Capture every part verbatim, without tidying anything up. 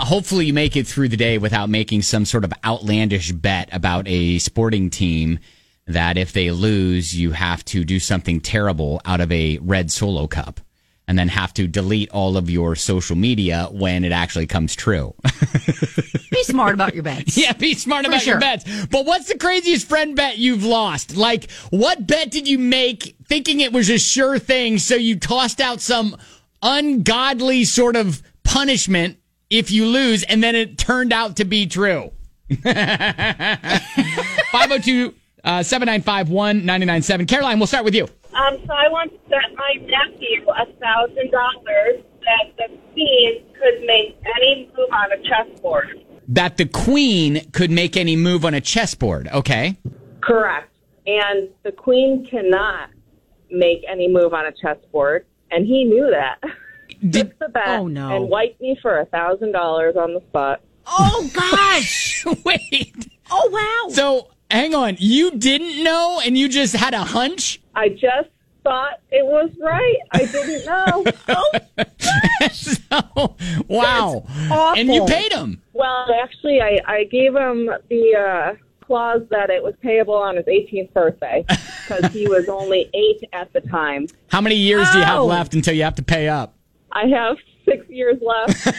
hopefully you make it through the day without making some sort of outlandish bet about a sporting team that if they lose, you have to do something terrible out of a red Solo cup and then have to delete all of your social media when it actually comes true. Be smart about your bets. Yeah, be smart For about sure. your bets. But what's the craziest friend bet you've lost? Like, what bet did you make thinking it was a sure thing, so you tossed out some ungodly sort of punishment if you lose, and then it turned out to be true? five oh two, seven nine five, one nine nine seven. Caroline, we'll start with you. Um, so I want to bet my nephew a thousand dollars that the queen could make any move on a chessboard. That the queen could make any move on a chessboard. Okay. Correct. And the queen cannot make any move on a chessboard, and he knew that. Did, Took the bet oh, no. and wiped me for a thousand dollars on the spot. Oh, gosh. wait. Oh, wow. So, hang on. You didn't know and you just had a hunch? I just thought it was right. I didn't know. Oh, so, wow. awful. And you paid him. Well, actually, I, I gave him the uh, clause that it was payable on his eighteenth birthday because he was only eight at the time. How many years do you have Oh. left until you have to pay up? I have six years left. So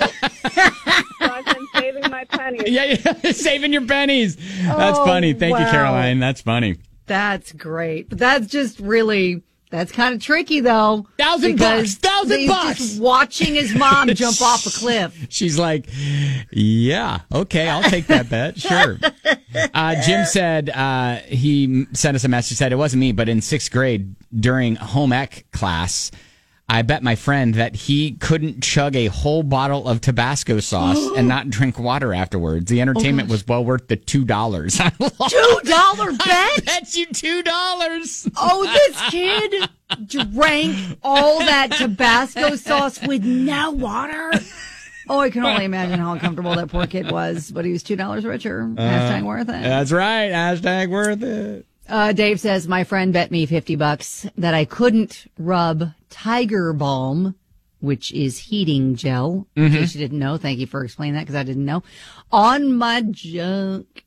I've been saving my pennies. Yeah, yeah. Saving your pennies. That's Oh, funny. Thank you, wow. Caroline. That's funny. That's great. But that's just really, that's kind of tricky, though. Thousand because bucks, thousand he's bucks. just watching his mom jump off a cliff. She's like, yeah, okay, I'll take that bet. Sure. Uh, Jim said, uh, he sent us a message, said it wasn't me, but in sixth grade during home ec class, I bet my friend that he couldn't chug a whole bottle of Tabasco sauce and not drink water afterwards. The entertainment Oh, was well worth the two dollars. Two dollar I bet? bet you two dollars. Oh, this kid drank all that Tabasco sauce with no water. Oh, I can only imagine how uncomfortable that poor kid was, but he was two dollars richer. Hashtag worth it. That's right. Hashtag worth it. Uh, Dave says, my friend bet me fifty bucks that I couldn't rub Tiger Balm, which is heating gel. In Mm-hmm. case you didn't know. Thank you for explaining that because I didn't know. On my junk.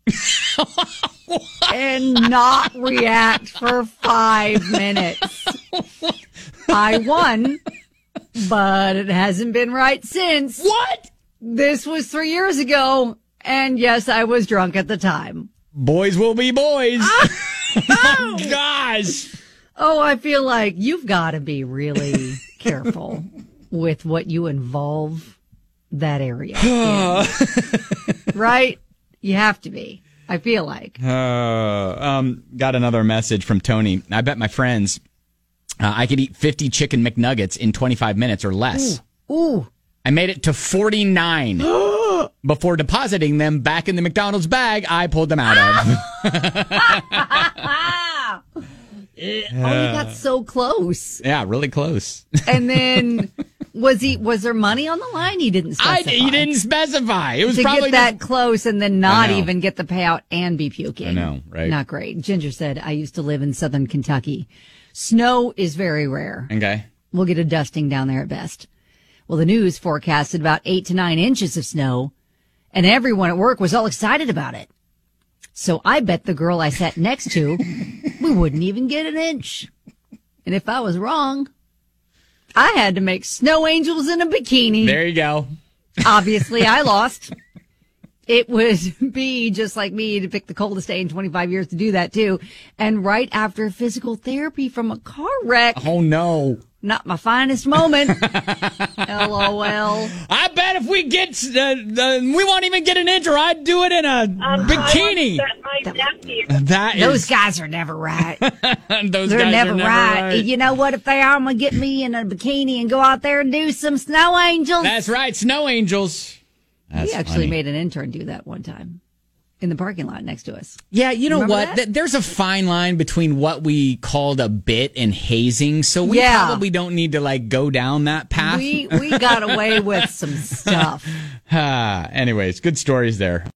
And not react for five minutes. I won, but it hasn't been right since. What? This was three years ago. And yes, I was drunk at the time. Boys will be boys. Oh, gosh. Oh, I feel like you've got to be really careful with what you involve that area in. Right? You have to be. I feel like. Uh, um, got another message from Tony. I bet my friends uh, I could eat fifty chicken McNuggets in twenty-five minutes or less. Ooh. Ooh. I made it to forty-nine. Before depositing them back in the McDonald's bag I pulled them out of. Oh, you got so close. Yeah, really close. And then was he? Was there money on the line? He didn't I, specify. he didn't specify. It was to probably get that just, close and then not I know. even get the payout and be puking. I know, right? Not great. Ginger said, I used to live in southern Kentucky. Snow is very rare. Okay. We'll get a dusting down there at best. Well, the news forecasted about eight to nine inches of snow, and everyone at work was all excited about it. So I bet the girl I sat next to, we wouldn't even get an inch. And if I was wrong, I had to make snow angels in a bikini. There you go. Obviously, I lost. It would be just like me to pick the coldest day in twenty-five years to do that, too. And right after physical therapy from a car wreck. Oh, no. Not my finest moment. LOL. I bet if we get, uh, uh, we won't even get an inch, or I'd do it in a Um, bikini. I want to bet my nephew. That is, Those guys are never right. those They're guys never, are never right. right. You know what? If they are, I'm going to get me in a bikini and go out there and do some snow angels. That's right, snow angels. That's we actually funny. made an intern do that one time in the parking lot next to us. Yeah, you know Remember what? that? Th- There's a fine line between what we called a bit and hazing, so we Yeah. probably don't need to like go down that path. We we got away with some stuff. Ah, anyways, good stories there.